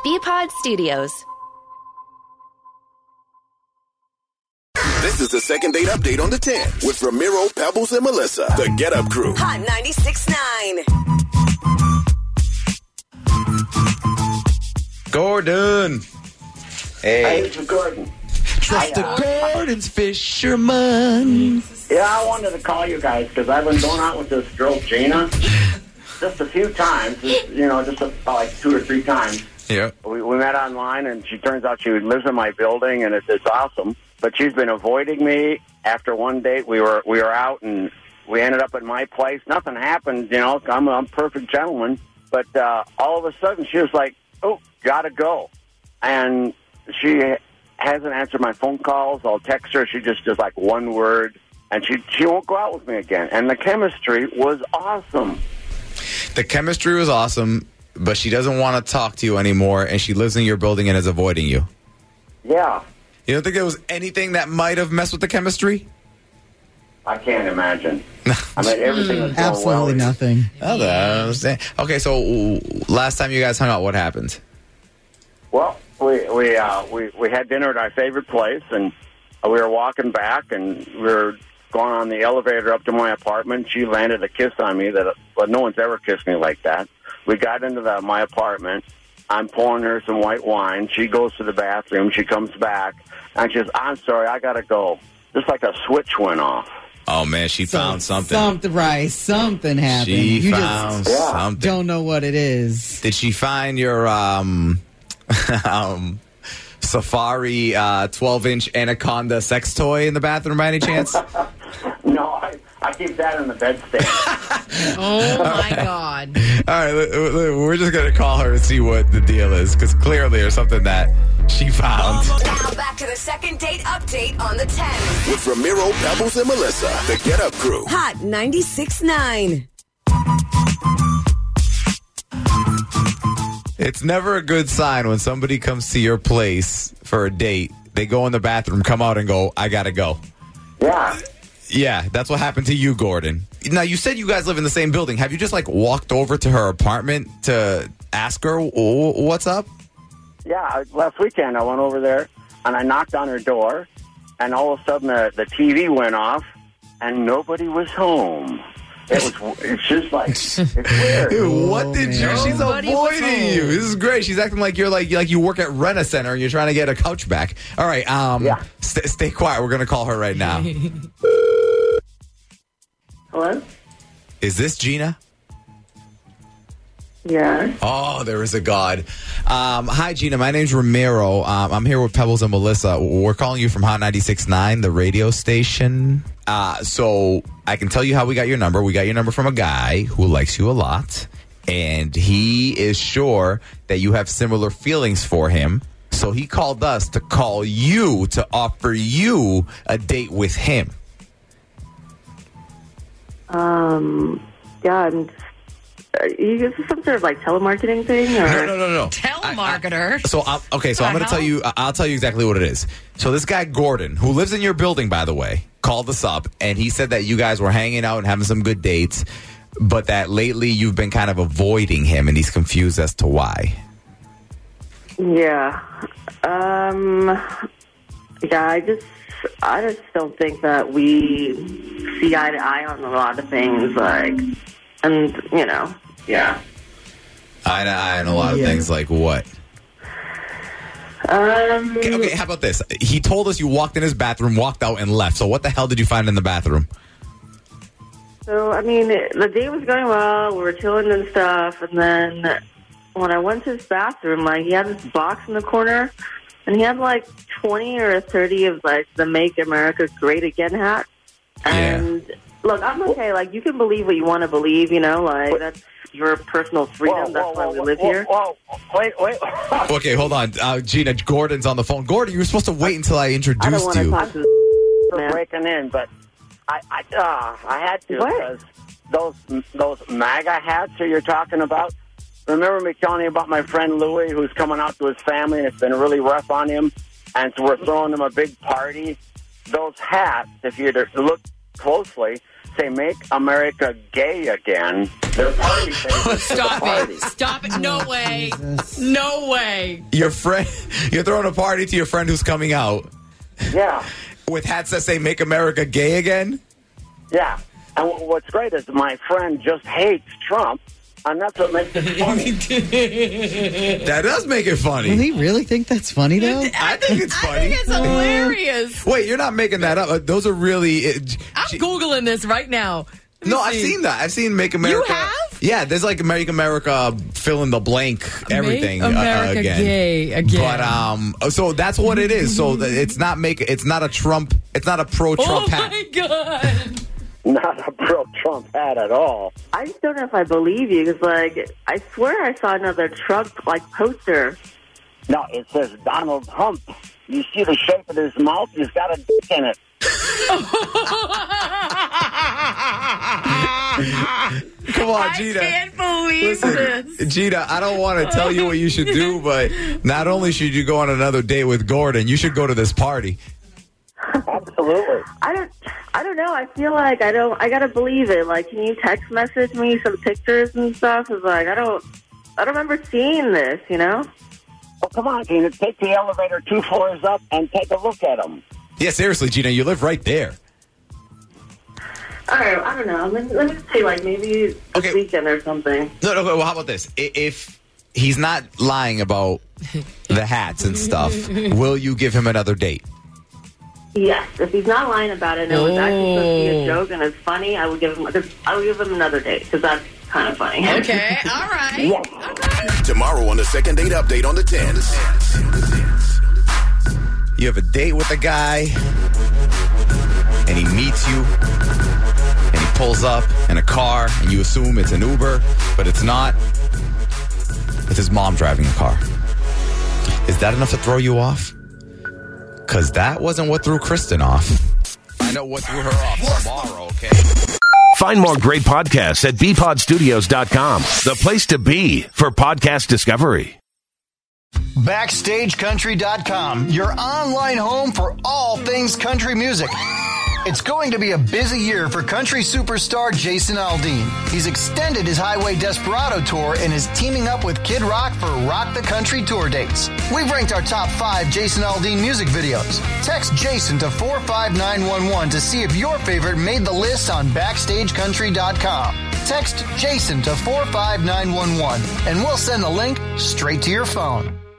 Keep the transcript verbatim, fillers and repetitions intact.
B-Pod Studios. This is the second date update on the ten with Ramiro, Pebbles, and Melissa. The Get Up Crew. Hot ninety-six point nine. Gordon. Hey. Hey, it's Gordon. Trust I, uh, the Gordon's fisherman. Yeah, I wanted to call you guys because I've been going out with this girl, Gina, just a few times, just, you know, just a, like two or three times. Yeah. We, we met online, and she turns out she lives in my building, and it's, it's awesome. But she's been avoiding me. After one date, we were we were out, and we ended up at my place. Nothing happened, you know. I'm, I'm a perfect gentleman. But uh, all of a sudden, she was like, oh, gotta go. And she hasn't answered my phone calls. I'll text her. She just does like one word, and she, she won't go out with me again. And the chemistry was awesome. The chemistry was awesome, but she doesn't want to talk to you anymore, and she lives in your building and is avoiding you. Yeah. You don't think there was anything that might have messed with the chemistry? I can't imagine. I mean, everything was going Absolutely well. nothing. Oh, I understand. Okay, so last time you guys hung out, what happened? Well, we we uh, we we had dinner at our favorite place, and we were walking back, and we were going on the elevator up to my apartment. She landed a kiss on me that, well, no one's ever kissed me like that. We got into the, my apartment. I'm pouring her some white wine. She goes to the bathroom. She comes back, and she says, I'm sorry, I got to go. Just like a switch went off. Oh, man, she So- found something. Something, right. Something happened. She you found just something. don't know what it is. Did she find your um, um, Safari uh, twelve-inch Anaconda sex toy in the bathroom by any chance? No, I, I keep that in the bedstand. Oh, my God. All right, we're just going to call her and see what the deal is, because clearly there's something that she found. Now back to the second date update on the ten. With Ramiro, Pebbles, and Melissa. The Get Up Crew. Hot ninety-six point nine. It's never a good sign when somebody comes to your place for a date. They go in the bathroom, come out, and go, I got to go. Yeah. Yeah, that's what happened to you, Gordon. Now, you said you guys live in the same building. Have you just, like, walked over to her apartment to ask her w- what's up? Yeah, last weekend I went over there, and I knocked on her door, and all of a sudden the, the T V went off, and nobody was home. It was, it's just like, it's weird. Dude, what did you? She's Nobody was avoiding home. you. This is great. She's acting like you're like like you work at Rent-A-Center and you're trying to get a couch back. All right, um, Yeah. st- stay quiet. We're gonna call her right now. Hello? Is this Gina? Yeah. Oh, there is a God. Um, hi, Gina. My name's Ramiro. Um, I'm here with Pebbles and Melissa. We're calling you from Hot ninety-six point nine, the radio station. Uh, so I can tell you how we got your number. We got your number from a guy who likes you a lot, and he is sure that you have similar feelings for him. So he called us to call you to offer you a date with him. Um, yeah, I'm just, uh, is this some sort of like telemarketing thing? Or? No, no, no, no. Telemarketer. I- I- so, I'm, okay, so The I'm going to tell hell? you, I- I'll tell you exactly what it is. So this guy, Gordon, who lives in your building, by the way, called us up, and he said that you guys were hanging out and having some good dates, but that lately you've been kind of avoiding him, and he's confused as to why. Yeah. Um, yeah, I just, I just don't think that we see eye to eye on a lot of things, like, and, you know, yeah. I, I know a lot of Yeah. things, like what? Um, Okay, okay, how about this? He told us you walked in his bathroom, walked out, and left. So what the hell did you find in the bathroom? so, I mean, the day was going well, we were chilling and stuff, and then when I went to his bathroom, like, he had this box in the corner, and he had, like, twenty or thirty of, like, the Make America Great Again hat. And, look, I'm okay. Like, you can believe what you want to believe, you know? Like, that's your personal freedom. That's why we live whoa, here. Whoa, wait, wait. Okay, hold on. Uh, Gina, Gordon's on the phone. Gordon, you were supposed to wait until I I don't introduced want to you. talk to this for man. breaking in, but I I, uh, I had to What? because those those MAGA hats that you're talking about. Remember me telling you about my friend Louie, who's coming out to his family, and it's been really rough on him, and so we're throwing him a big party. Those hats, if you look closely, say "Make America Gay Again," their party favors. Stop party. it. Stop it. No way. No way. Your friend, you're throwing a party to your friend who's coming out Yeah, with hats that say "Make America Gay Again." yeah. And w- what's great is my friend just hates Trump, and that's what makes it funny. That does make it funny. Does he really think that's funny, though? I think it's I funny. think it's hilarious. Wait, you're not making that up. Uh, Those are really. Uh, I'm G- Googling this right now. Let me no, I've see. seen that. I've seen "Make America." have? Yeah, there's like "Make America" fill in the blank everything Make uh, America again. gay again. But um, so that's what it is. So th- it's not make. It's not a Trump. It's not a pro-Trump Oh hat. my God. Not a pro-Trump hat at all. I just don't know if I believe you because, like, I swear I saw another Trump like poster. No, it says Donald Trump. You see the shape of his mouth? He's got a dick in it. Come on, I Gina. can't believe this. Gina, I don't want to tell you what you should do, but not only should you go on another date with Gordon, you should go to this party. Absolutely. I don't. I don't know. I feel like I don't. I gotta believe it. Like, can you text message me some pictures and stuff? It's like I don't. I don't remember seeing this. You know. Well, come on, Gina. Take the elevator two floors up and take a look at him. Yeah, seriously, Gina, you live right there. All right. I don't know. Let me, let me see. Like maybe this Okay. weekend or something. No, no, well, how about this? I- If he's not lying about the hats and stuff, will you give him another date? Yes. If he's not lying about it and it was actually supposed to be Oh. a joke and it's funny, I would give him. I would give him another date because that's kind of funny. Okay, all right. Okay. Tomorrow on the second date update on the tens. You have a date with a guy, and he meets you, and he pulls up in a car, and you assume it's an Uber, but it's not. It's his mom driving the car. Is that enough to throw you off? Because that wasn't what threw Kristen off. I know what threw her off tomorrow, okay? Find more great podcasts at b pod studios dot com, the place to be for podcast discovery. Backstage Country dot com, your online home for all things country music. It's going to be a busy year for country superstar Jason Aldean. He's extended his Highway Desperado tour and is teaming up with Kid Rock for Rock the Country tour dates. We've ranked our top five Jason Aldean music videos. Text Jason to four five nine one one to see if your favorite made the list on Backstage Country dot com. Text Jason to four five nine one one and we'll send the link straight to your phone.